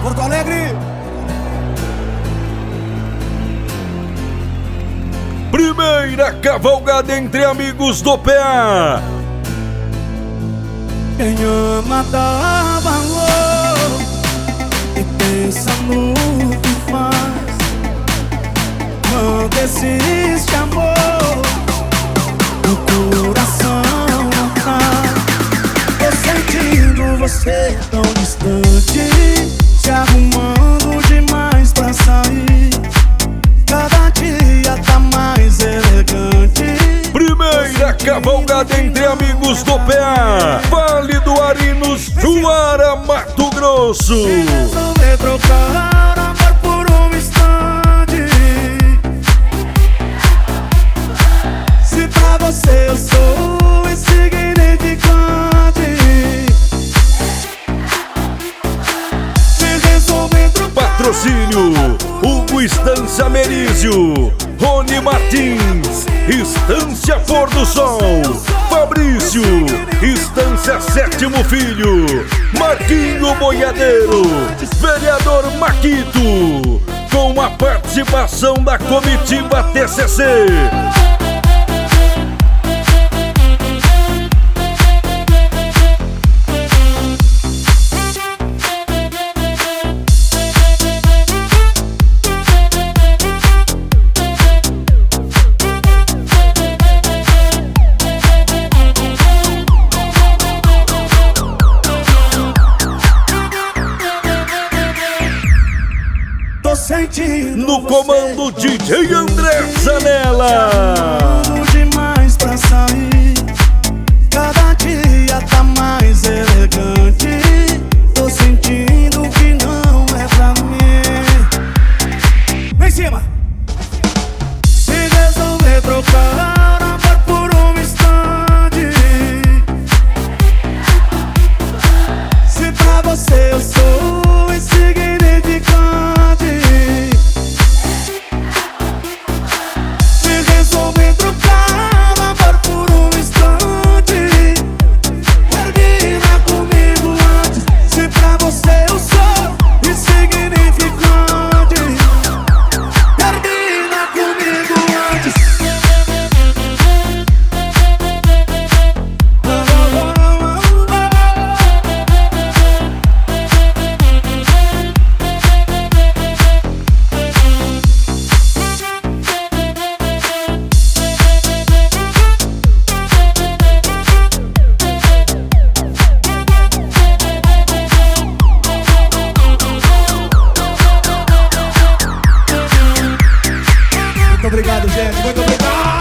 Porto Alegre. Primeira cavalgada entre amigos do PA. Quem ama dá valor e pensa no que faz. Quando existe amor, o coração não tá. Tô sentindo você tão distante, se arrumando demais pra sair. Cada dia tá mais elegante. Primeira cavalgada entre amigos do PA. Vale do Arinos, Juara, Mato Grosso. Se resolver trocar amor por um instante, se pra você eu sou insignificante, se resolver trocar. Patrocínio Hugo Estância Merizio, Rony Martins, Estância Pôr do Sol, Fabrício, Estância Sétimo Filho, Marquinho Boiadeiro, Vereador Maquito, com a participação da comitiva TCC. No comando DJ André Zanella. Demais pra sair, cada dia tá mais elegante. Tô sentindo que não é pra mim. Vem em cima. Se resolver trocar amor por um instante, se pra você eu sou insignificante, resolver trocar amor por um instante, termina comigo antes. Se pra você eu sou insignificante, termina comigo antes. Muito obrigado, gente. Muito obrigado.